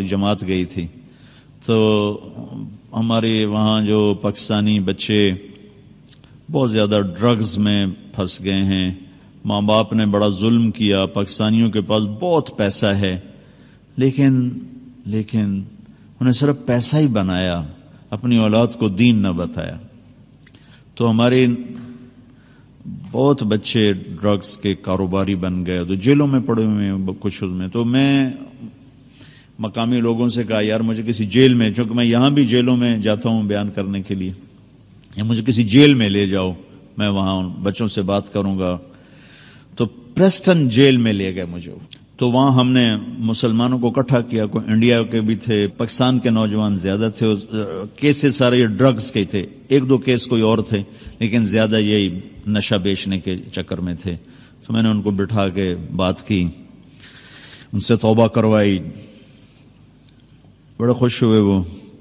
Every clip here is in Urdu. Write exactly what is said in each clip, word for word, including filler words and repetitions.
ہماری جماعت گئی تھی، تو ہمارے وہاں جو پاکستانی بچے بہت زیادہ ڈرگز میں پھنس گئے ہیں، ماں باپ نے بڑا ظلم کیا، پاکستانیوں کے پاس بہت پیسہ ہے، لیکن لیکن انہیں صرف پیسہ ہی بنایا، اپنی اولاد کو دین نہ بتایا۔ تو ہمارے بہت بچے ڈرگز کے کاروباری بن گئے، تو جیلوں میں پڑے ہوئے ہیں کچھ میں۔ تو میں مقامی لوگوں سے کہا یار مجھے کسی جیل میں، چونکہ میں یہاں بھی جیلوں میں جاتا ہوں بیان کرنے کے لیے، یا مجھے کسی جیل میں لے جاؤ، میں وہاں ان بچوں سے بات کروں گا۔ تو پریسٹن جیل میں لے گئے مجھے، تو وہاں ہم نے مسلمانوں کو اکٹھا کیا، کوئی انڈیا کے بھی تھے، پاکستان کے نوجوان زیادہ تھے، کیسز سارے یہ ڈرگز کے تھے، ایک دو کیس کوئی اور تھے لیکن زیادہ یہی نشہ بیچنے کے چکر میں تھے۔ تو میں نے ان کو بٹھا کے بات کی، ان سے توبہ کروائی، بڑے خوش ہوئے وہ۔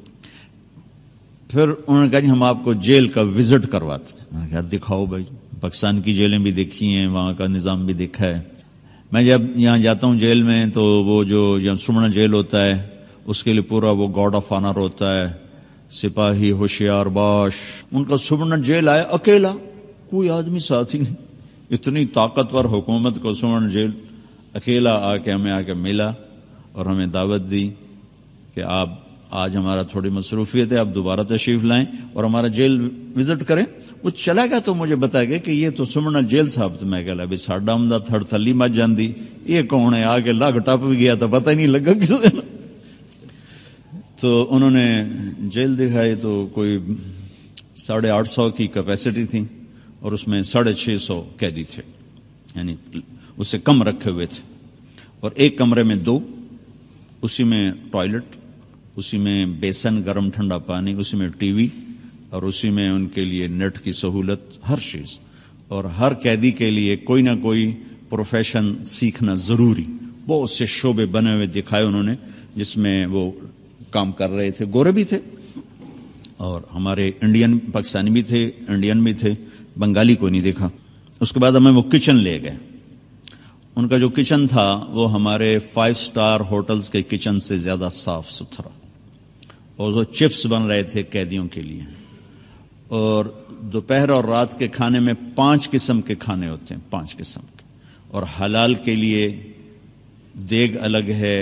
پھر انہوں نے کہا جی ہم آپ کو جیل کا وزٹ کرواتے ہیں۔ میں نے کہا دکھاؤ بھائی، پاکستان کی جیلیں بھی دیکھی ہیں، وہاں کا نظام بھی دیکھا ہے۔ میں جب یہاں جاتا ہوں جیل میں تو وہ جو یہاں سمنا جیل ہوتا ہے اس کے لیے پورا وہ گارڈ آف آنر ہوتا ہے، سپاہی ہوشیار باش۔ ان کا سمنا جیل آیا اکیلا، کوئی آدمی ساتھ ہی نہیں، اتنی طاقتور حکومت کو سمنا جیل اکیلا آ کے ہمیں آ کے ملا اور ہمیں دعوت دی کہ آپ آج ہمارا تھوڑی مصروفیت ہے، آپ دوبارہ تشریف لائیں اور ہمارا جیل وزٹ کریں۔ وہ چلا گیا تو مجھے بتایا گیا کہ یہ تو سمنا جیل صاحب، تو میں کہا ابھی ساڈا ہم دا تھڑ تھلی مت جاندی، یہ کون ہے؟ آگے لاگ ٹپ بھی گیا تو پتہ ہی نہیں لگا کس دن۔ تو انہوں نے جیل دکھائی، تو کوئی ساڑھے آٹھ سو کی کیپیسٹی تھی اور اس میں ساڑھے چھ سو قیدی تھے، یعنی اس سے کم رکھے ہوئے تھے، اور ایک کمرے میں دو، اسی میں ٹوائلٹ، اسی میں بیسن گرم ٹھنڈا پانی، اسی میں ٹی وی، اور اسی میں ان کے لیے نیٹ کی سہولت، ہر چیز، اور ہر قیدی کے لیے کوئی نہ کوئی پروفیشن سیکھنا ضروری۔ بہت سے شعبے بنے ہوئے دکھائے انہوں نے جس میں وہ کام کر رہے تھے، گورے بھی تھے اور ہمارے انڈین پاکستانی بھی تھے، انڈین بھی تھے، بنگالی کو نہیں دیکھا۔ اس کے بعد ہمیں وہ کچن لے گئے۔ ان کا جو کچن تھا وہ ہمارے فائیو سٹار ہوٹلز کے کچن سے زیادہ صاف ستھرا، اور وہ چپس بن رہے تھے قیدیوں کے لیے، اور دوپہر اور رات کے کھانے میں پانچ قسم کے کھانے ہوتے ہیں، پانچ قسم کے، اور حلال کے لیے دیگ الگ ہے،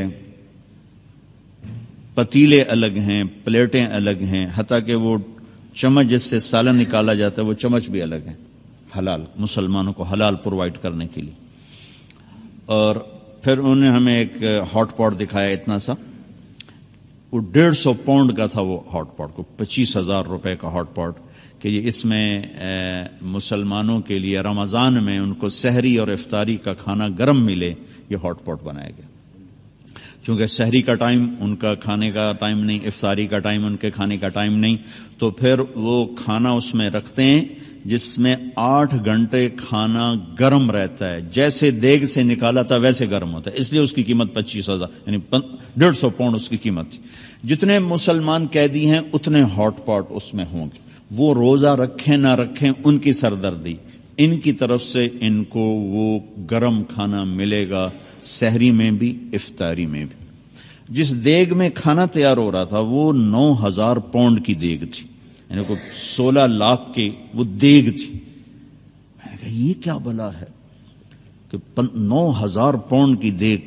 پتیلے الگ ہیں، پلیٹیں الگ ہیں، حتیٰ کہ وہ چمچ جس سے سالن نکالا جاتا ہے وہ چمچ بھی الگ ہے، حلال، مسلمانوں کو حلال پرووائڈ کرنے کے لیے۔ اور پھر انہوں نے ہمیں ایک ہاٹ پاٹ دکھایا اتنا سا، وہ ڈیڑھ سو پاؤنڈ کا تھا وہ ہاٹ پاٹ، کو پچیس ہزار روپے کا ہاٹ پاٹ، کہ یہ اس میں مسلمانوں کے لیے رمضان میں ان کو سحری اور افطاری کا کھانا گرم ملے، یہ ہاٹ پاٹ بنایا گیا۔ چونکہ سحری کا ٹائم ان کا کھانے کا ٹائم نہیں، افطاری کا ٹائم ان کے کھانے کا ٹائم نہیں، تو پھر وہ کھانا اس میں رکھتے ہیں جس میں آٹھ گھنٹے کھانا گرم رہتا ہے، جیسے دیگ سے نکالا تھا ویسے گرم ہوتا ہے، اس لیے اس کی قیمت پچیس ہزار یعنی ڈیڑھ سو پاؤنڈ اس کی قیمت تھی۔ جتنے مسلمان قیدی ہیں اتنے ہاٹ پاٹ اس میں ہوں گے، وہ روزہ رکھیں نہ رکھیں ان کی سردردی، ان کی طرف سے ان کو وہ گرم کھانا ملے گا، سحری میں بھی افطاری میں بھی۔ جس دیگ میں کھانا تیار ہو رہا تھا وہ نو ہزار پاؤنڈ کی دیگ تھی، یعنی کوئی سولہ لاکھ کی وہ دیگ تھی۔ میں نے کہا یہ کیا بلا ہے کہ نو ہزار پاؤنڈ کی دیگ۔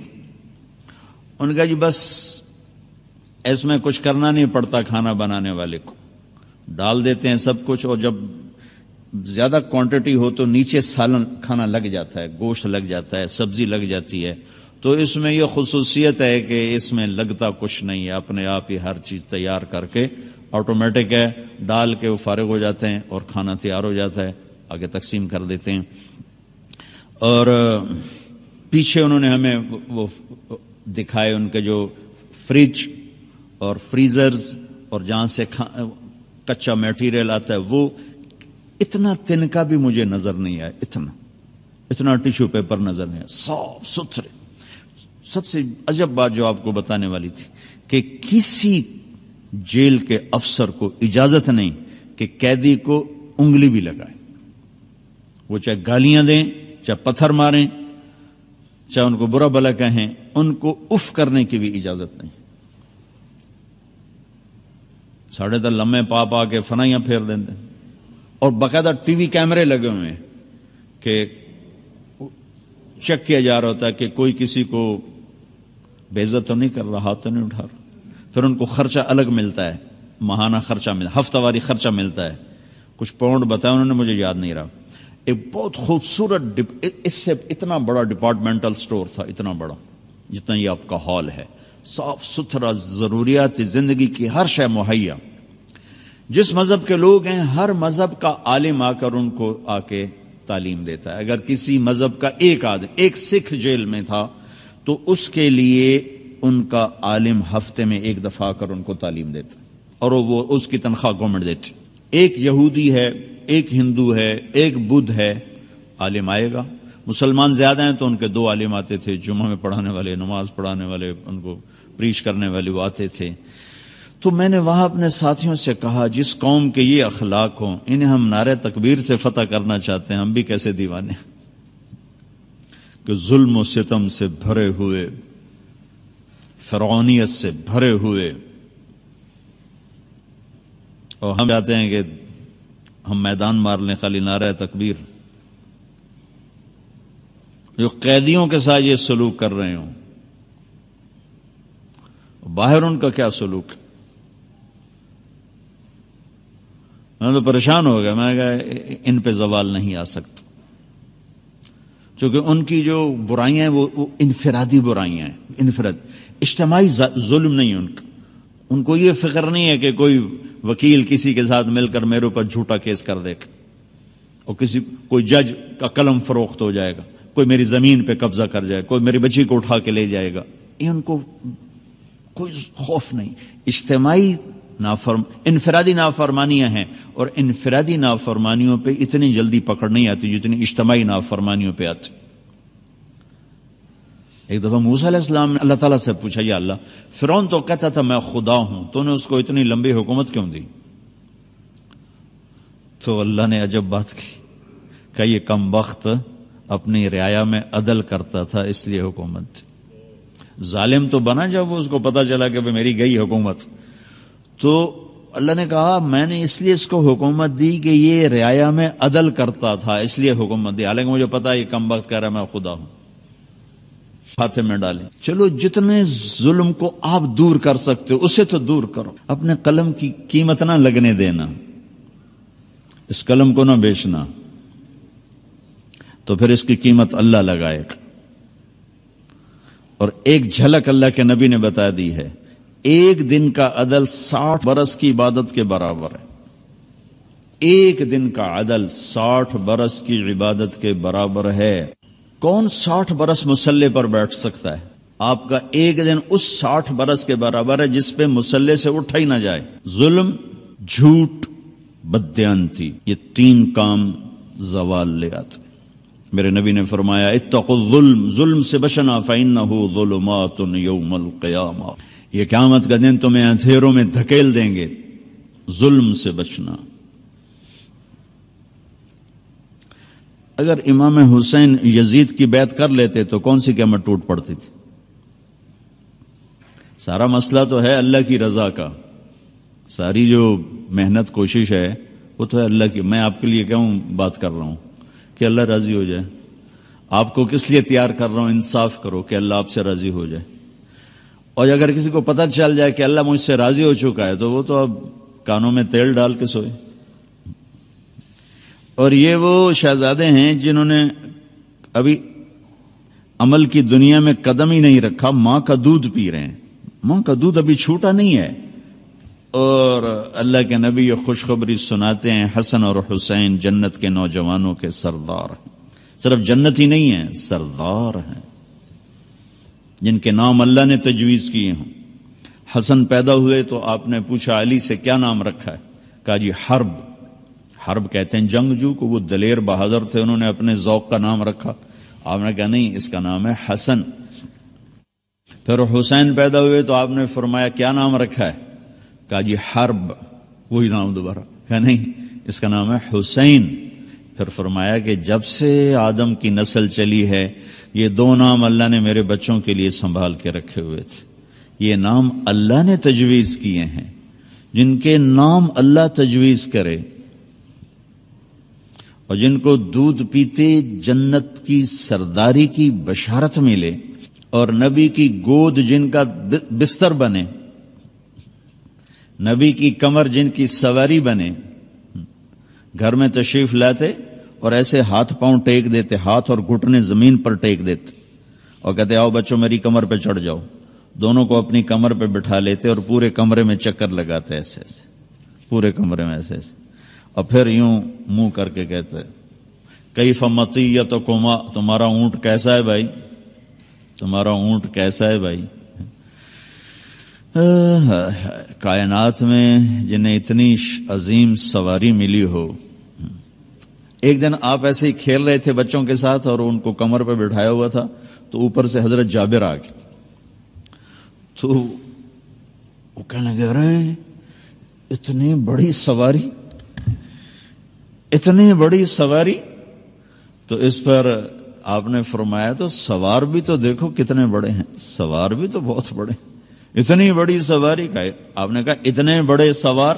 ان کا جی بس اس میں کچھ کرنا نہیں پڑتا، کھانا بنانے والے کو ڈال دیتے ہیں سب کچھ، اور جب زیادہ کوانٹٹی ہو تو نیچے سالن کھانا لگ جاتا ہے، گوشت لگ جاتا ہے، سبزی لگ جاتی ہے۔ تو اس میں یہ خصوصیت ہے کہ اس میں لگتا کچھ نہیں ہے، اپنے آپ ہی ہر چیز تیار کر کے آٹومیٹک ہے، ڈال کے وہ فارغ ہو جاتے ہیں اور کھانا تیار ہو جاتا ہے، آگے تقسیم کر دیتے ہیں۔ اور پیچھے انہوں نے ہمیں وہ دکھائے ان کے جو فریج اور فریزرز اور جہاں سے کچا میٹیریل آتا ہے، وہ اتنا تنکا بھی مجھے نظر نہیں آیا، اتنا اتنا ٹیشو پیپر نظر نہیں آیا، صاف ستھرے۔ سب سے عجب بات جو آپ کو بتانے والی تھی کہ کسی جیل کے افسر کو اجازت نہیں کہ قیدی کو انگلی بھی لگائے، وہ چاہے گالیاں دیں، چاہے پتھر ماریں، چاہے ان کو برا بھلا کہیں، ان کو اف کرنے کی بھی اجازت نہیں۔ ساڑھے دس لمحے پا پا کے فنائیاں پھیر دیتے، اور باقاعدہ ٹی وی کیمرے لگے ہوئے ہیں کہ چیک کیا جا رہا ہوتا ہے کہ کوئی کسی کو بے عزت تو نہیں کر رہا، ہاتھ تو نہیں اٹھا رہا. پھر ان کو خرچہ الگ ملتا ہے، ماہانہ خرچہ ملتا، ہفتہ واری خرچہ ملتا ہے. کچھ پاؤنڈ بتایا انہوں نے، مجھے یاد نہیں رہا. ایک بہت خوبصورت، اس سے اتنا بڑا ڈپارٹمنٹل سٹور تھا، اتنا بڑا جتنا یہ آپ کا ہال ہے، صاف ستھرا، ضروریات زندگی کی ہر شے مہیا. جس مذہب کے لوگ ہیں ہر مذہب کا عالم آ کر ان کو آ کے تعلیم دیتا ہے. اگر کسی مذہب کا ایک آدمی، ایک سکھ جیل میں تھا تو اس کے لیے ان کا عالم ہفتے میں ایک دفعہ آ کر ان کو تعلیم دیتا ہے، اور وہ اس کی تنخواہ گورنمنٹ دیتی. ایک یہودی ہے، ایک ہندو ہے، ایک بدھ ہے، عالم آئے گا. مسلمان زیادہ ہیں تو ان کے دو عالم آتے تھے، جمعہ میں پڑھانے والے، نماز پڑھانے والے، ان کو پریچ کرنے والے وہ آتے تھے. تو میں نے وہاں اپنے ساتھیوں سے کہا جس قوم کے یہ اخلاق ہوں انہیں ہم نعرہ تکبیر سے فتح کرنا چاہتے ہیں، ہم بھی کیسے دیوانے کہ ظلم و ستم سے بھرے ہوئے، فرعونیت سے بھرے ہوئے، اور ہم چاہتے ہیں کہ ہم میدان مار لیں خالی نعرہ تکبیر. جو قیدیوں کے ساتھ یہ سلوک کر رہے ہوں، باہر ان کا کیا سلوک ہے؟ میں تو پریشان ہو گیا. میں نے کہا ان پہ زوال نہیں آ سکتا، چونکہ ان کی جو برائیاں ہیں وہ انفرادی برائیاں ہیں، انفراد، اجتماعی ظلم نہیں ہے ان کا. ان کو یہ فکر نہیں ہے کہ کوئی وکیل کسی کے ساتھ مل کر میرے اوپر جھوٹا کیس کر دے گا، اور کسی کوئی جج کا قلم فروخت ہو جائے گا، کوئی میری زمین پہ قبضہ کر جائے، کوئی میری بچی کو اٹھا کے لے جائے گا. یہ ان کو کوئی خوف نہیں. اجتماعی نافرم انفرادی نافرمانیاں ہیں، اور انفرادی نافرمانیوں پہ اتنی جلدی پکڑ نہیں آتی جتنی اجتماعی نافرمانیوں پہ آتی. ایک دفعہ موسیٰ علیہ السلام نے اللہ تعالیٰ سے پوچھا، یا اللہ، فرعون تو کہتا تھا میں خدا ہوں، تو نے اس کو اتنی لمبی حکومت کیوں دی؟ تو اللہ نے عجب بات کی کہ یہ کم بخت اپنی رعایا میں عدل کرتا تھا اس لیے حکومت. ظالم تو بنا جب وہ اس کو پتا چلا کہ میری گئی حکومت. تو اللہ نے کہا میں نے اس لیے اس کو حکومت دی کہ یہ رعایا میں عدل کرتا تھا، اس لیے حکومت دی، حالانکہ مجھے پتا ہے یہ کم بخت کہہ رہا میں خدا ہوں. ہاتھ میں ڈالیں. چلو جتنے ظلم کو آپ دور کر سکتے ہو اسے تو دور کرو. اپنے قلم کی قیمت نہ لگنے دینا، اس قلم کو نہ بیچنا، تو پھر اس کی قیمت اللہ لگائے گا. اور ایک جھلک اللہ کے نبی نے بتا دی ہے، ایک دن کا عدل ساٹھ برس کی عبادت کے برابر ہے. ایک دن کا عدل ساٹھ برس کی عبادت کے برابر ہے. کون ساٹھ برس مصلی پر بیٹھ سکتا ہے؟ آپ کا ایک دن اس ساٹھ برس کے برابر ہے جس پہ مصلی سے اٹھا ہی نہ جائے. ظلم، جھوٹ، بددیانتی، یہ تین کام زوال لے آتے. میرے نبی نے فرمایا اتقوا الظلم، ظلم سے بچنا، فإنہ ظلمات یوم القیامہ، یہ قیامت کا دن تمہیں اندھیروں میں دھکیل دیں گے. ظلم سے بچنا. اگر امام حسین یزید کی بیعت کر لیتے تو کون سی قیامت ٹوٹ پڑتی تھی؟ سارا مسئلہ تو ہے اللہ کی رضا کا. ساری جو محنت کوشش ہے وہ تو ہے اللہ کی. میں آپ کے لیے کیوں بات کر رہا ہوں کہ اللہ راضی ہو جائے. آپ کو کس لیے تیار کر رہا ہوں؟ انصاف کرو کہ اللہ آپ سے راضی ہو جائے. اور اگر کسی کو پتہ چل جائے کہ اللہ مجھ سے راضی ہو چکا ہے تو وہ تو اب کانوں میں تیل ڈال کے سوئے. اور یہ وہ شہزادے ہیں جنہوں نے ابھی عمل کی دنیا میں قدم ہی نہیں رکھا، ماں کا دودھ پی رہے ہیں، ماں کا دودھ ابھی چھوٹا نہیں ہے. اور اللہ کے نبی یہ خوشخبری سناتے ہیں حسن اور حسین جنت کے نوجوانوں کے سردار ہیں. صرف جنت ہی نہیں ہیں، سردار ہیں جن کے نام اللہ نے تجویز کیے ہوں. حسن پیدا ہوئے تو آپ نے پوچھا علی سے کیا نام رکھا ہے؟ کہا جی حرب. حرب کہتے ہیں جنگجو کو، وہ دلیر بہادر تھے، انہوں نے اپنے ذوق کا نام رکھا. آپ نے کہا نہیں، اس کا نام ہے حسن. پھر حسین پیدا ہوئے تو آپ نے فرمایا کیا نام رکھا ہے؟ کہا جی حرب. وہی نام دوبارہ. کہا نہیں، اس کا نام ہے حسین. پھر فرمایا کہ جب سے آدم کی نسل چلی ہے یہ دو نام اللہ نے میرے بچوں کے لیے سنبھال کے رکھے ہوئے تھے. یہ نام اللہ نے تجویز کیے ہیں. جن کے نام اللہ تجویز کرے اور جن کو دودھ پیتے جنت کی سرداری کی بشارت ملے اور نبی کی گود جن کا بستر بنے، نبی کی کمر جن کی سواری بنے، گھر میں تشریف لاتے اور ایسے ہاتھ پاؤں ٹیک دیتے، ہاتھ اور گھٹنے زمین پر ٹیک دیتے اور کہتے آؤ بچوں میری کمر پہ چڑھ جاؤ، دونوں کو اپنی کمر پہ بٹھا لیتے اور پورے کمرے میں چکر لگاتے ایسے ایسے، پورے کمرے میں ایسے ایسے، اور پھر یوں منہ کر کے کہتے کیف مطیتکما، تمہارا اونٹ کیسا ہے بھائی، تمہارا اونٹ کیسا ہے بھائی۔ کائنات میں جنہیں اتنی عظیم سواری ملی ہو، ایک دن آپ ایسے ہی کھیل رہے تھے بچوں کے ساتھ اور ان کو کمر پہ بٹھایا ہوا تھا تو اوپر سے حضرت جابر آ گئے، تو وہ کہنے لگے رہے ہیں اتنی بڑی سواری، اتنی بڑی سواری، تو اس پر آپ نے فرمایا تو سوار بھی تو دیکھو کتنے بڑے ہیں، سوار بھی تو بہت بڑے ہیں، اتنی بڑی سواری کا آپ نے کہا اتنے بڑے سوار،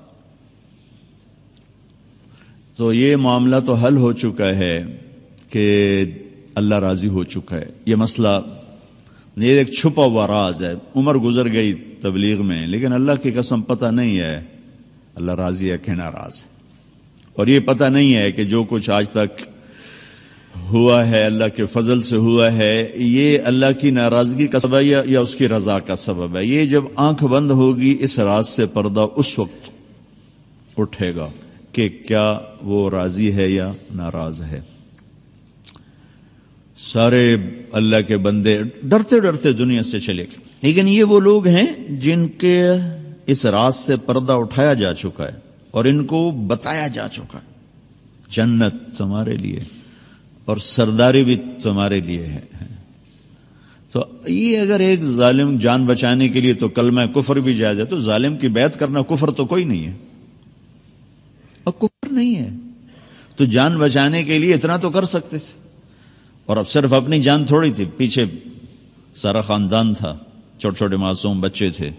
تو یہ معاملہ تو حل ہو چکا ہے کہ اللہ راضی ہو چکا ہے۔ یہ مسئلہ یہ ایک چھپا ہوا راز ہے، عمر گزر گئی تبلیغ میں، لیکن اللہ کی قسم پتہ نہیں ہے اللہ راضی ہے کہ ناراض ہے، اور یہ پتہ نہیں ہے کہ جو کچھ آج تک ہوا ہے اللہ کے فضل سے ہوا ہے یہ اللہ کی ناراضگی کا سبب ہے یا اس کی رضا کا سبب ہے۔ یہ جب آنکھ بند ہوگی اس راز سے پردہ اس وقت اٹھے گا کہ کیا وہ راضی ہے یا ناراض ہے۔ سارے اللہ کے بندے ڈرتے ڈرتے دنیا سے چلے گئے، لیکن یہ وہ لوگ ہیں جن کے اس راز سے پردہ اٹھایا جا چکا ہے اور ان کو بتایا جا چکا ہے جنت تمہارے لیے اور سرداری بھی تمہارے لیے ہے۔ تو یہ اگر ایک ظالم جان بچانے کے لیے تو کلمہ کفر بھی جائز ہے، تو ظالم کی بیعت کرنا کفر تو کوئی نہیں ہے، اور کفر نہیں ہے تو جان بچانے کے لیے اتنا تو کر سکتے تھے، اور اب صرف اپنی جان تھوڑی تھی، پیچھے سارا خاندان تھا، چھوٹے چھوٹے معصوم بچے تھے۔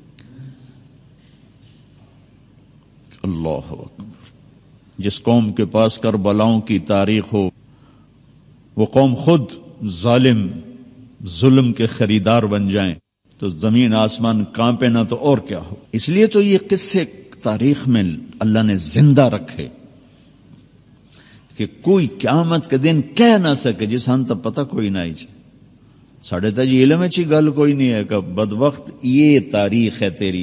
اللہ اکبر، جس قوم کے پاس کربلاؤں کی تاریخ ہو وہ قوم خود ظالم ظلم کے خریدار بن جائیں تو زمین آسمان کانپے نہ تو اور کیا ہو۔ اس لیے تو یہ قصے تاریخ میں اللہ نے زندہ رکھے کہ کوئی قیامت کے دن کہہ نہ سکے جس ہن تک پتہ کوئی نہ ہی ساڑھے تا جی علم اچھی گل کوئی نہیں ہے کہ بدبخت یہ تاریخ ہے تیری،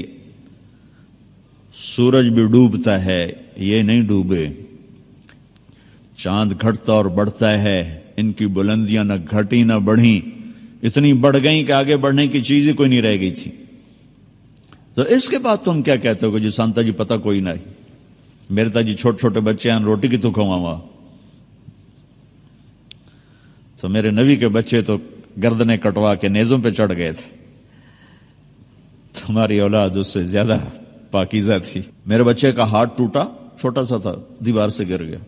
سورج بھی ڈوبتا ہے یہ نہیں ڈوبے، چاند گھٹتا اور بڑھتا ہے، ان کی بلندیاں نہ گھٹی نہ بڑھی، اتنی بڑھ گئیں کہ آگے بڑھنے کی چیز ہی کوئی نہیں رہ گئی تھی، تو اس کے بعد تم کیا کہتے ہو کہ جی سانتا جی پتہ کوئی نہ ہی، میرے تا جی چھوٹے چھوٹے بچے ہیں روٹی کی تو کھواوا، تو میرے نبی کے بچے تو گردنیں کٹوا کے نیزوں پہ چڑھ گئے تھے، تمہاری اولاد اس سے زیادہ پاکیزہ تھی۔ میرے بچے کا ہاتھ ٹوٹا، چھوٹا سا تھا، دیوار سے گر گیا،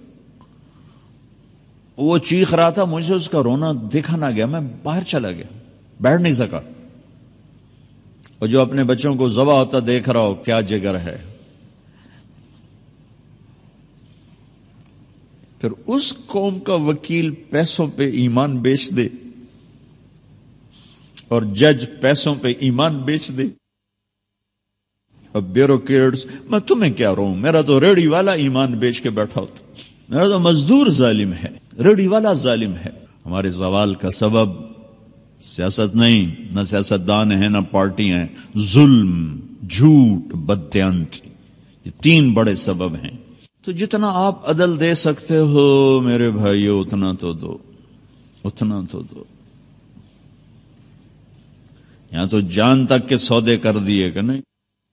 وہ چیخ رہا تھا، مجھے اس کا رونا دیکھا نہ گیا، میں باہر چلا گیا، بیٹھ نہیں سکا، اور جو اپنے بچوں کو ذبح ہوتا دیکھ رہا ہو کیا جگر ہے۔ پھر اس قوم کا وکیل پیسوں پہ ایمان بیچ دے اور جج پیسوں پہ ایمان بیچ دے، اب بیوروکریٹس، میں تمہیں کیا رہوں، میرا تو ریڑھی والا ایمان بیچ کے بیٹھا ہوتا، میرا تو مزدور ظالم ہے، ریڑھی والا ظالم ہے۔ ہمارے زوال کا سبب سیاست نہیں، نہ سیاستدان ہیں نہ پارٹی ہیں، ظلم، جھوٹ، بددیانتی، یہ تین بڑے سبب ہیں۔ تو جتنا آپ عدل دے سکتے ہو میرے بھائیو اتنا تو دو، اتنا تو دو۔ یہاں تو جان تک کے سودے کر دیے کہ نہیں،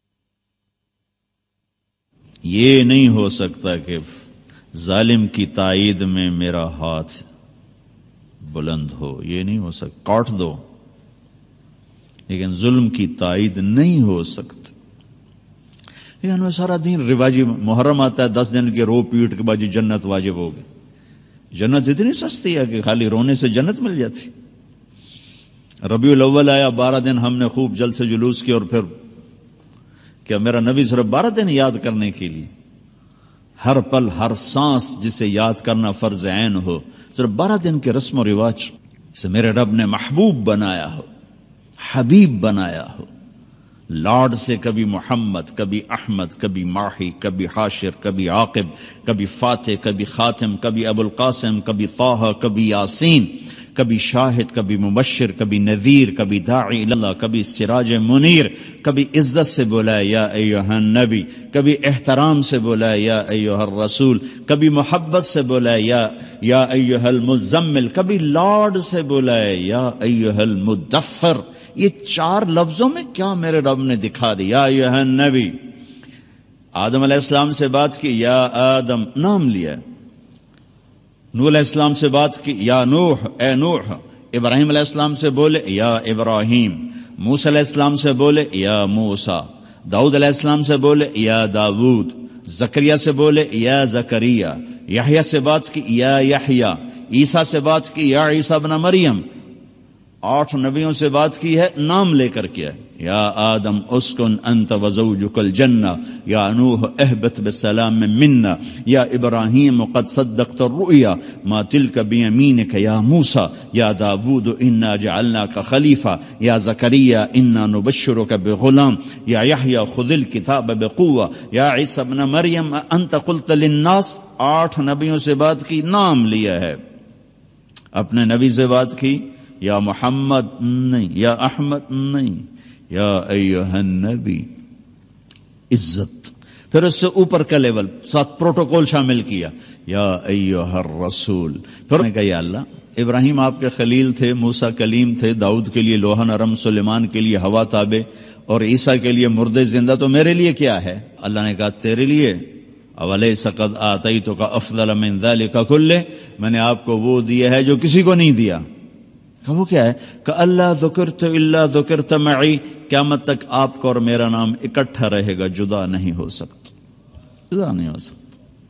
یہ نہیں ہو سکتا کہ ظالم کی تائید میں میرا ہاتھ بلند ہو، یہ نہیں ہو سکتا، کاٹ دو، لیکن ظلم کی تائید نہیں ہو سکتی۔ لیکن ہمیں سارا دن رواجی، محرم آتا ہے دس دن کے رو پیٹ کے بعد جی جنت واجب ہو گئی، جنت اتنی سستی ہے کہ خالی رونے سے جنت مل جاتی۔ ربیع الاول آیا، بارہ دن ہم نے خوب جل سے جلوس کیا اور پھر کیا میرا نبی صرف بارہ دن یاد کرنے کے لیے؟ ہر پل ہر سانس جسے یاد کرنا فرض عین ہو، صرف بارہ دن کے رسم و رواج سے میرے رب نے محبوب بنایا ہو، حبیب بنایا ہو، لاڈ سے کبھی محمد، کبھی احمد، کبھی ماہی، کبھی حاشر، کبھی عاقب، کبھی فاتح، کبھی خاتم، کبھی ابو القاسم، کبھی طہ، کبھی یاسین، کبھی شاہد، کبھی مبشر، کبھی نذیر، کبھی داعی اللہ، کبھی سراج منیر، کبھی عزت سے بولا یا ایھا النبی، کبھی احترام سے بولا یا ایھا الرسول، کبھی محبت سے بولا یا یا ایھا المزمل، کبھی لاڈ سے بولا یا ایھا المدثر۔ یہ چار لفظوں میں کیا میرے رب نے دکھا دیا، یا ایھا النبی۔ آدم علیہ السلام سے بات کی، یا آدم، نام لیا۔ نوح علیہ السلام سے بات کی، یا نوح، اے نوح۔ ابراہیم علیہ السلام سے بولے، یا ابراہیم۔ موسیٰ علیہ السلام سے بولے، یا موسیٰ۔ داؤد علیہ السلام سے بولے، یا داود۔ زکریا سے بولے، یا زکریا۔ یحییٰ سے بات کی، یا یحییٰ۔ عیسیٰ سے بات کی، یا عیسیٰ ابن مریم۔ آٹھ نبیوں سے بات کی ہے، نام لے کر کیا ہے، یا آدم اسکن انت وزوجک الجنہ، یا نوح اہبط بسلام منا، یا ابراہیم قد صدقت الرؤیا ما تلک بیمینک یا موسیٰ، یا داود انا جعلناک خلیفہ، یا زکریا انا نبشرک بغلام، یا یحییٰ خذ الکتاب بقوہ، یا عیسیٰ ابن مریم انت قلت للناس۔ آٹھ نبیوں سے بات کی، نام لیا ہے۔ اپنے نبی سے بات کی، یا محمد نہیں، یا احمد نہیں، یا ایھا النبی، عزت۔ پھر اس سے اوپر کا لیول، ساتھ پروٹوکول شامل کیا، یا ایھا الرسول۔ پھر نے کہا، یا اللہ، ابراہیم آپ کے خلیل تھے، موسیٰ کلیم تھے، داؤد کے لیے لوح نرم، سلیمان کے لیے ہوا تابع، اور عیسیٰ کے لیے مردے زندہ، تو میرے لیے کیا ہے؟ اللہ نے کہا، تیرے لیے اولیس قد آتیتک افضل من ذلک کلہ، میں نے آپ کو وہ دیا ہے جو کسی کو نہیں دیا۔ کہ وہ کیا ہے؟ کہ اللہ ذکرت الا ذکرت معی، قیامت تک آپ کا اور میرا نام اکٹھا رہے گا، جدا نہیں ہو سکتا، جدا نہیں ہو سکتا۔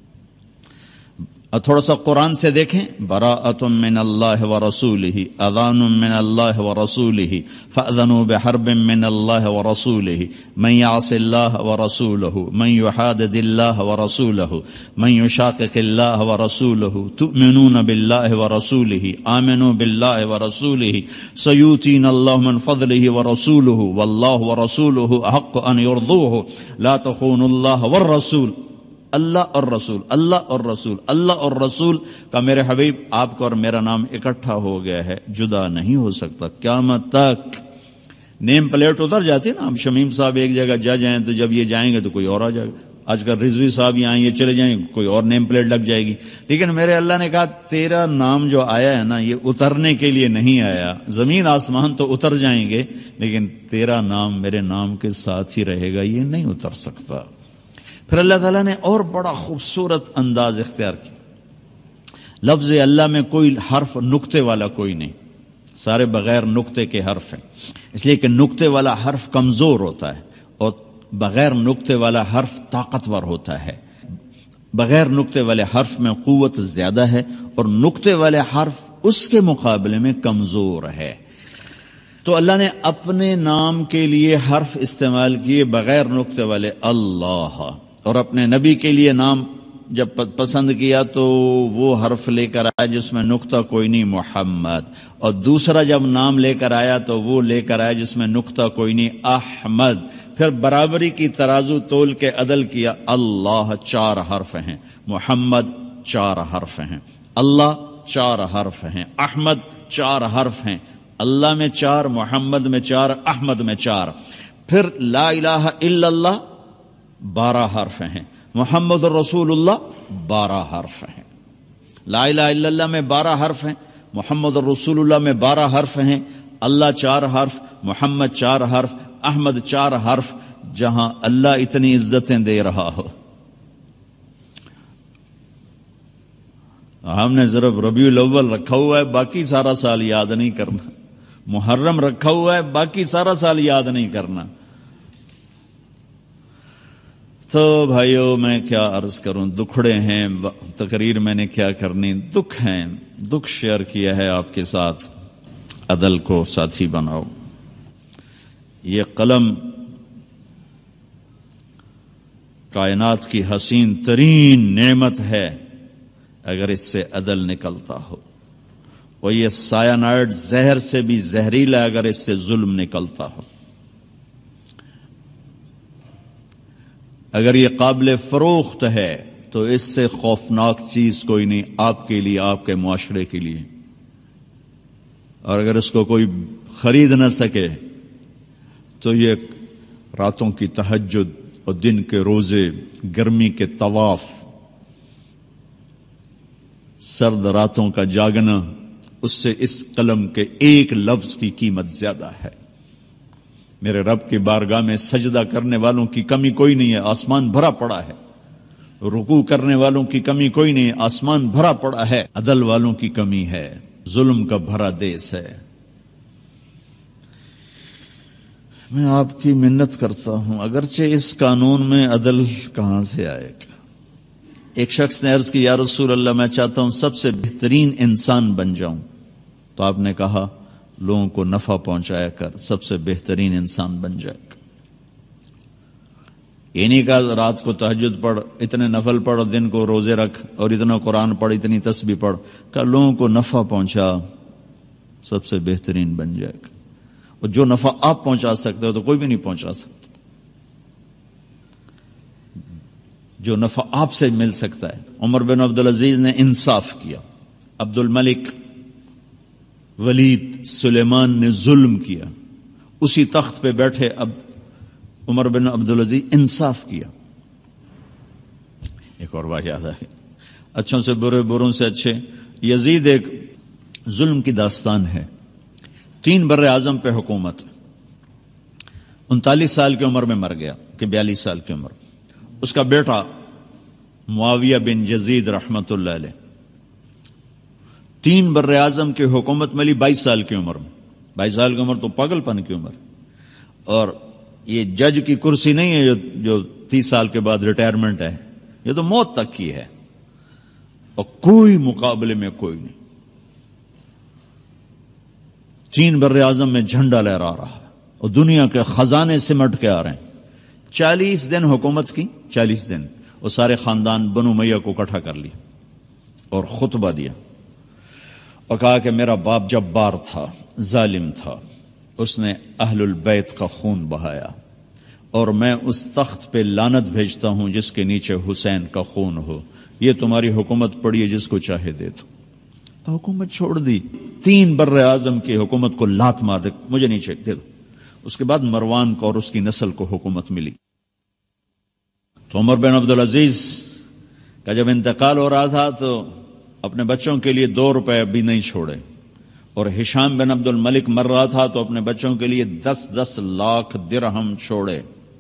اور تھوڑا سا قرآن سے دیکھیں، براءۃ من اللہ ورسولہ، اذان من اللہ ورسولہ، فأذنوا بحرب من اللہ ورسولہ، من یعص اللہ ورسولہ، من یحادد اللہ ورسولہ، من یشاقق اللہ ورسولہ، تؤمنون باللہ ورسولہ، آمنوا باللہ ورسولہ، سیؤتینا اللہ من فضلہ ورسولہ، واللہ ورسولہ احق ان یرضوہ، لا تخونوا اللہ والرسول۔ اللہ اور رسول، اللہ اور رسول، اللہ اور رسول کا میرے حبیب آپ کا اور میرا نام اکٹھا ہو گیا ہے، جدا نہیں ہو سکتا قیامت تک۔ نیم پلیٹ اتر جاتی نا، اب شمیم صاحب ایک جگہ جا جائیں تو جب یہ جائیں گے تو کوئی اور آ جائے گا، آج کل رضوی صاحب یہ آئیں یہ چلے جائیں گے، کوئی اور نیم پلیٹ لگ جائے گی۔ لیکن میرے اللہ نے کہا، تیرا نام جو آیا ہے نا، یہ اترنے کے لیے نہیں آیا، زمین آسمان تو اتر جائیں گے لیکن تیرا نام میرے نام کے ساتھ ہی رہے گا، یہ نہیں اتر سکتا۔ پھر اللہ تعالیٰ نے اور بڑا خوبصورت انداز اختیار کیا، لفظ اللہ میں کوئی حرف نقطے والا کوئی نہیں، سارے بغیر نقطے کے حرف ہیں، اس لیے کہ نقطے والا حرف کمزور ہوتا ہے اور بغیر نقطے والا حرف طاقتور ہوتا ہے۔ بغیر نقطے والے حرف میں قوت زیادہ ہے اور نقطے والے حرف اس کے مقابلے میں کمزور ہے۔ تو اللہ نے اپنے نام کے لیے حرف استعمال کیے بغیر نقطے والے، اللہ، اور اپنے نبی کے لیے نام جب پسند کیا تو وہ حرف لے کر آیا جس میں نقطہ کوئی نہیں، محمد، اور دوسرا جب نام لے کر آیا تو وہ لے کر آیا جس میں نقطہ کوئی نہیں، احمد۔ پھر برابری کی ترازو تول کے عدل کیا، اللہ چار حرف ہیں، محمد چار حرف ہیں، اللہ چار حرف ہیں، احمد چار حرف ہیں، اللہ میں چار، محمد میں چار، احمد میں چار۔ پھر لا الہ الا اللہ بارہ حرف ہیں، محمد الرسول اللہ بارہ حرف ہیں۔ لا الہ الا اللہ میں بارہ حرف ہیں، محمد الرسول اللہ میں بارہ حرف ہیں، اللہ چار حرف، محمد چار حرف، احمد چار حرف۔ جہاں اللہ اتنی عزتیں دے رہا ہو، ہم نے صرف ربیع الاول رکھا ہوا ہے، باقی سارا سال یاد نہیں کرنا، محرم رکھا ہوا ہے، باقی سارا سال یاد نہیں کرنا۔ تو بھائیو میں کیا عرض کروں، دکھڑے ہیں، تقریر میں نے کیا کرنی، دکھ ہیں، دکھ شیئر کیا ہے آپ کے ساتھ۔ عدل کو ساتھی بناؤ۔ یہ قلم کائنات کی حسین ترین نعمت ہے اگر اس سے عدل نکلتا ہو، اور یہ سائنائڈ زہر سے بھی زہریلا اگر اس سے ظلم نکلتا ہو۔ اگر یہ قابل فروخت ہے تو اس سے خوفناک چیز کوئی نہیں آپ کے لیے، آپ کے معاشرے کے لیے۔ اور اگر اس کو کوئی خرید نہ سکے تو یہ راتوں کی تہجد اور دن کے روزے، گرمی کے طواف، سرد راتوں کا جاگنا، اس سے اس قلم کے ایک لفظ کی قیمت زیادہ ہے۔ میرے رب کی بارگاہ میں سجدہ کرنے والوں کی کمی کوئی نہیں ہے، آسمان بھرا پڑا ہے۔ رکوع کرنے والوں کی کمی کوئی نہیں ہے، آسمان بھرا پڑا ہے۔ عدل والوں کی کمی ہے، ظلم کا بھرا دیس ہے۔ میں آپ کی منت کرتا ہوں، اگرچہ اس قانون میں عدل کہاں سے آئے گا؟ ایک شخص نے عرض کی، یا رسول اللہ میں چاہتا ہوں سب سے بہترین انسان بن جاؤں، تو آپ نے کہا لوگوں کو نفع پہنچایا کر، سب سے بہترین انسان بن جائے گا۔ یہ نہیں کہا رات کو تہجد پڑھ، اتنے نفل پڑھ، دن کو روزے رکھ، اور اتنا قرآن پڑھ، اتنی تسبیح پڑھ، کہا لوگوں کو نفع پہنچا، سب سے بہترین بن جائے گا۔ اور جو نفع آپ پہنچا سکتے ہو تو کوئی بھی نہیں پہنچا سکتا۔ جو نفع آپ سے مل سکتا ہے۔ عمر بن عبدالعزیز نے انصاف کیا، عبد الملک، ولید، سلیمان نے ظلم کیا، اسی تخت پہ بیٹھے اب عمر بن عبدالعزیز انصاف کیا۔ ایک اور بات یاد ہے، اچھوں سے برے، بروں سے اچھے۔ یزید ایک ظلم کی داستان ہے۔ تین بر اعظم پہ حکومت، انتالیس سال کی عمر میں مر گیا کہ بیالیس سال کی عمر۔ اس کا بیٹا معاویہ بن یزید رحمت اللہ علیہ، تین بر اعظم کی حکومت ملی بائیس سال کی عمر میں۔ بائیس سال کی عمر تو پاگل پن کی عمر، اور یہ جج کی کرسی نہیں ہے جو جو تیس سال کے بعد ریٹائرمنٹ ہے، یہ تو موت تک کی ہے، اور کوئی مقابلے میں کوئی نہیں۔ تین بر اعظم میں جھنڈا لہرا رہا ہے اور دنیا کے خزانے سمٹ کے آ رہے ہیں۔ چالیس دن حکومت کی، چالیس دن، اور سارے خاندان بنو امیہ کو اکٹھا کر لیا اور خطبہ دیا اور کہا کہ میرا باپ جبار تھا، ظالم تھا، اس نے اہل البیت کا خون بہایا، اور میں اس تخت پہ لعنت بھیجتا ہوں جس کے نیچے حسین کا خون ہو۔ یہ تمہاری حکومت پڑی ہے، جس کو چاہے دے دو۔ حکومت چھوڑ دی، تین بر اعظم کی حکومت کو لات مار دے، مجھے نہیں چاہیے، دے دو۔ اس کے بعد مروان کو اور اس کی نسل کو حکومت ملی۔ تو عمر بن عبدالعزیز کا جب انتقال ہو رہا تھا تو اپنے بچوں کے لیے دو روپے بھی نہیں چھوڑے، اور ہشام بن عبد الملک مر رہا تھا تو اپنے بچوں کے لیے دس دس لاکھ درہم چھوڑے۔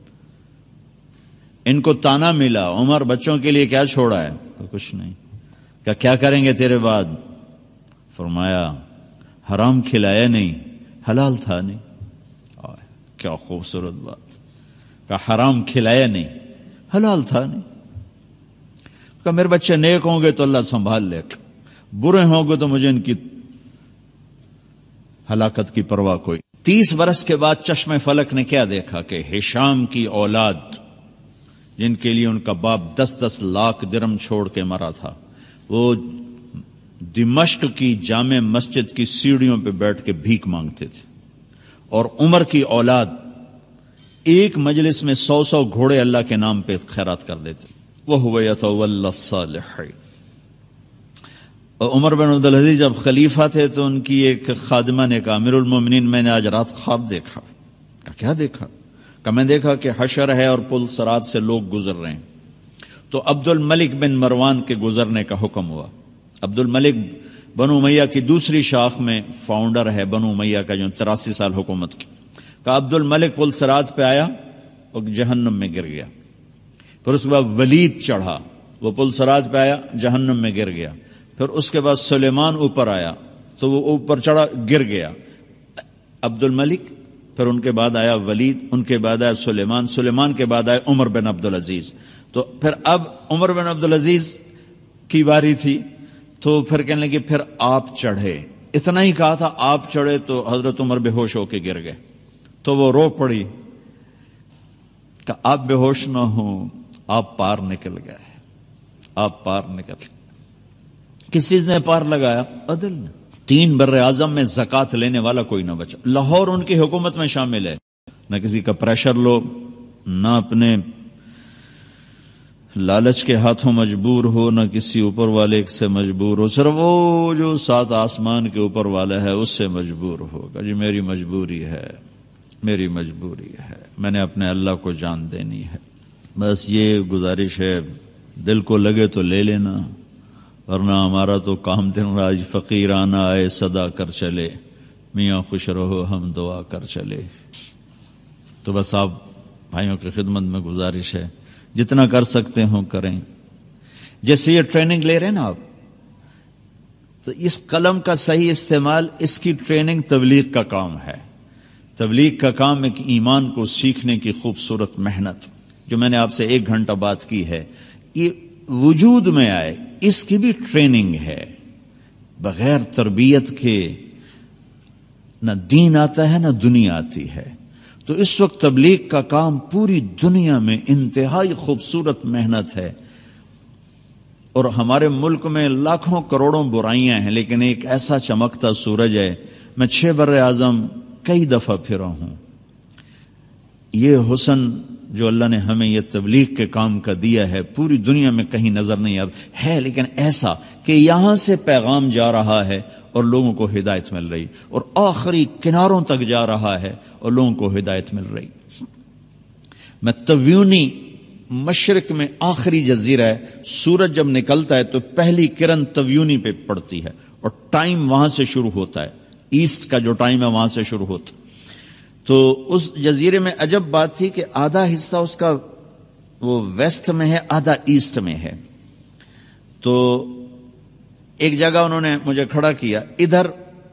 ان کو تانا ملا، عمر بچوں کے لیے کیا چھوڑا ہے؟ کچھ نہیں۔ کہا کیا کریں گے تیرے بعد؟ فرمایا حرام کھلایا نہیں، حلال تھا نہیں۔ آئے کیا خوبصورت بات، کہا حرام کھلایا نہیں، حلال تھا نہیں۔ کہا میرے بچے نیک ہوں گے تو اللہ سنبھال لے گا، برے ہوں گے تو مجھے ان کی ہلاکت کی پرواہ کوئی۔ تیس برس کے بعد چشم فلک نے کیا دیکھا کہ ہشام کی اولاد، جن کے لیے ان کا باپ دس دس لاکھ درم چھوڑ کے مرا تھا، وہ دمشق کی جامع مسجد کی سیڑھیوں پہ بیٹھ کے بھیک مانگتے تھے، اور عمر کی اولاد ایک مجلس میں سو سو گھوڑے اللہ کے نام پہ خیرات کر دیتے۔ وَهُوَ يَتَوَلَّى الصَّالِحِينَ۔ اور عمر بن عبدالعزیز جب خلیفہ تھے تو ان کی ایک خادمہ نے کہا امیر المومنین میں نے آج رات خواب دیکھا۔ کہا کیا دیکھا؟ کہ میں دیکھا کہ حشر ہے اور پل صراط سے لوگ گزر رہے ہیں۔ تو عبد الملک بن مروان کے گزرنے کا حکم ہوا۔ عبد الملک بنو امیہ کی دوسری شاخ میں فاؤنڈر ہے بنو امیہ کا، جو تراسی سال حکومت کی۔ کہ عبد الملک پل صراط پہ آیا اور جہنم میں گر گیا۔ پھر اس کے بعد ولید چڑھا، وہ پل صراط پہ آیا، جہنم میں گر گیا۔ پھر اس کے بعد سلیمان اوپر آیا تو وہ اوپر چڑھا، گر گیا۔ عبد الملک، پھر ان کے بعد آیا ولید، ان کے بعد آیا سلیمان، سلیمان کے بعد آیا عمر بن عبدالعزیز۔ تو پھر اب عمر بن عبدالعزیز کی باری تھی، تو پھر کہنے لگے پھر آپ چڑھے۔ اتنا ہی کہا تھا آپ چڑھے تو حضرت عمر بے ہوش ہو کے گر گئے۔ تو وہ رو پڑی کہ آپ بے ہوش نہ ہوں، آپ پار نکل گئے، آپ پار نکل گئے۔ کس چیز نے پار لگایا؟ عدل نے۔ تین بر اعظم میں زکوٰۃ لینے والا کوئی نہ بچا۔ لاہور ان کی حکومت میں شامل ہے، نہ کسی کا پریشر لو، نہ اپنے لالچ کے ہاتھوں مجبور ہو، نہ کسی اوپر والے سے مجبور ہو، صرف وہ جو سات آسمان کے اوپر والا ہے اس سے مجبور ہوگا۔ جی میری مجبوری ہے، میری مجبوری ہے، میں نے اپنے اللہ کو جان دینی ہے۔ بس یہ گزارش ہے، دل کو لگے تو لے لینا، ورنہ ہمارا تو کام دن راج فقیرانہ آئے صدا کر چلے، میاں خوش رہو ہم دعا کر چلے۔ تو بس آپ بھائیوں کی خدمت میں گزارش ہے، جتنا کر سکتے ہوں کریں۔ جیسے یہ ٹریننگ لے رہے ہیں نا آپ، تو اس قلم کا صحیح استعمال، اس کی ٹریننگ تبلیغ کا کام ہے۔ تبلیغ کا کام ایک ایمان کو سیکھنے کی خوبصورت محنت، جو میں نے آپ سے ایک گھنٹہ بات کی ہے، یہ وجود میں آئے، اس کی بھی ٹریننگ ہے۔ بغیر تربیت کے نہ دین آتا ہے نہ دنیا آتی ہے۔ تو اس وقت تبلیغ کا کام پوری دنیا میں انتہائی خوبصورت محنت ہے، اور ہمارے ملک میں لاکھوں کروڑوں برائیاں ہیں، لیکن ایک ایسا چمکتا سورج ہے۔ میں چھ بر اعظم کئی دفعہ پھرا ہوں۔ یہ حسن جو اللہ نے ہمیں یہ تبلیغ کے کام کا دیا ہے، پوری دنیا میں کہیں نظر نہیں آتا ہے، لیکن ایسا کہ یہاں سے پیغام جا رہا ہے اور لوگوں کو ہدایت مل رہی، اور آخری کناروں تک جا رہا ہے اور لوگوں کو ہدایت مل رہی۔ میں تبیونی مشرق میں آخری جزیرہ ہے، سورج جب نکلتا ہے تو پہلی کرن تبیونی پہ پڑتی ہے، اور ٹائم وہاں سے شروع ہوتا ہے، ایسٹ کا جو ٹائم ہے وہاں سے شروع ہوتا ہے۔ تو اس جزیرے میں عجب بات تھی کہ آدھا حصہ اس کا وہ ویسٹ میں ہے، آدھا ایسٹ میں ہے۔ تو ایک جگہ انہوں نے مجھے کھڑا کیا، ادھر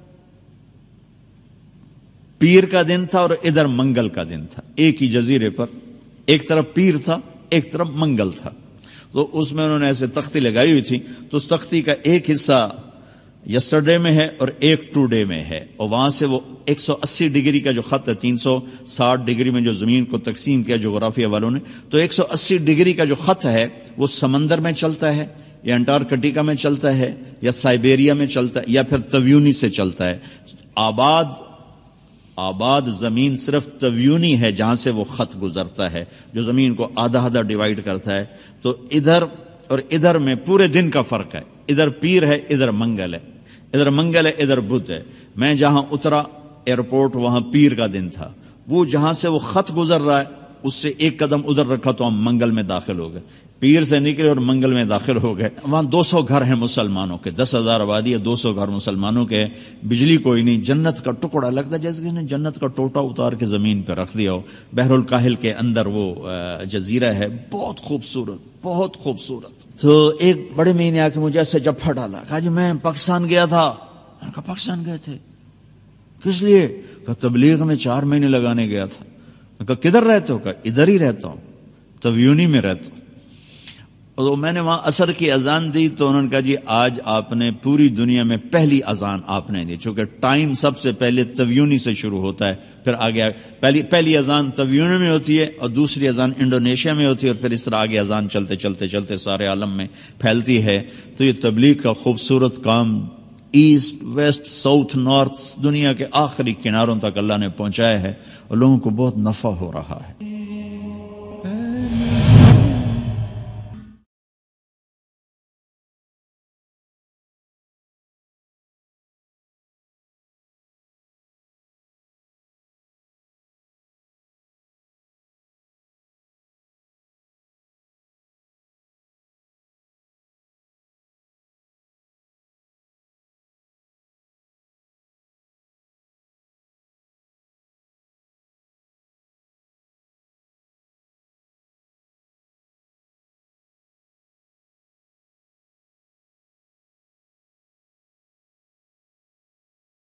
پیر کا دن تھا اور ادھر منگل کا دن تھا، ایک ہی جزیرے پر، ایک طرف پیر تھا ایک طرف منگل تھا۔ تو اس میں انہوں نے ایسے تختی لگائی ہوئی تھی، تو اس تختی کا ایک حصہ یسٹرڈے میں ہے اور ایک ٹو ڈے میں ہے، اور وہاں سے وہ ایک سو اسی ڈگری کا جو خط ہے، تین سو ساٹھ ڈگری میں جو زمین کو تقسیم کیا جغرافیہ والوں نے، تو ایک سو اسی ڈگری کا جو خط ہے وہ سمندر میں چلتا ہے، یا انٹارکٹیکا میں چلتا ہے، یا سائبیریا میں چلتا ہے، یا پھر تبیونی سے چلتا ہے۔ آباد آباد زمین صرف تبیونی ہے جہاں سے وہ خط گزرتا ہے، جو زمین کو آدھا آدھا ڈیوائیڈ کرتا ہے۔ تو ادھر اور ادھر میں پورے دن کا فرق ہے، ادھر پیر ہے ادھر منگل ہے، ادھر منگل ہے ادھر بدھ ہے۔ میں جہاں اترا ایئرپورٹ وہاں پیر کا دن تھا، وہ جہاں سے وہ خط گزر رہا ہے اس سے ایک قدم ادھر رکھا تو ہم منگل میں داخل ہو گئے، پیر سے نکلے اور منگل میں داخل ہو گئے۔ وہاں دو سو گھر ہیں مسلمانوں کے، دس ہزار آبادی ہے، دو سو گھر مسلمانوں کے، بجلی کوئی نہیں، جنت کا ٹکڑا لگتا ہے جیسے کہ جنت کا ٹوٹا اتار کے زمین پہ رکھ دیا ہو۔ بحر الکاہل کے اندر وہ جزیرہ ہے، بہت خوبصورت بہت خوبصورت۔ تو ایک بڑے مہینے آ کے مجھے ایسے جپھا ڈالا، کہا جی میں پاکستان گیا تھا۔ میں نے کہا پاکستان گئے تھے کس لیے؟ کہا تبلیغ میں چار مہینے لگانے گیا تھا۔ میں کہا کدھر رہتے ہو؟ کہا ادھر ہی رہتا ہوں، تبیونی میں رہتا ہوں۔ اور میں نے وہاں عصر کی اذان دی تو انہوں نے کہا جی آج آپ نے پوری دنیا میں پہلی اذان آپ نے دی، چونکہ ٹائم سب سے پہلے تبیونی سے شروع ہوتا ہے، پھر آگے پہلی پہلی اذان تبیونی میں ہوتی ہے اور دوسری اذان انڈونیشیا میں ہوتی ہے، اور پھر اس طرح آگے اذان چلتے چلتے چلتے سارے عالم میں پھیلتی ہے۔ تو یہ تبلیغ کا خوبصورت کام ایسٹ ویسٹ ساؤتھ نارتھ دنیا کے آخری کناروں تک اللہ نے پہنچایا ہے، اور لوگوں کو بہت نفع ہو رہا ہے۔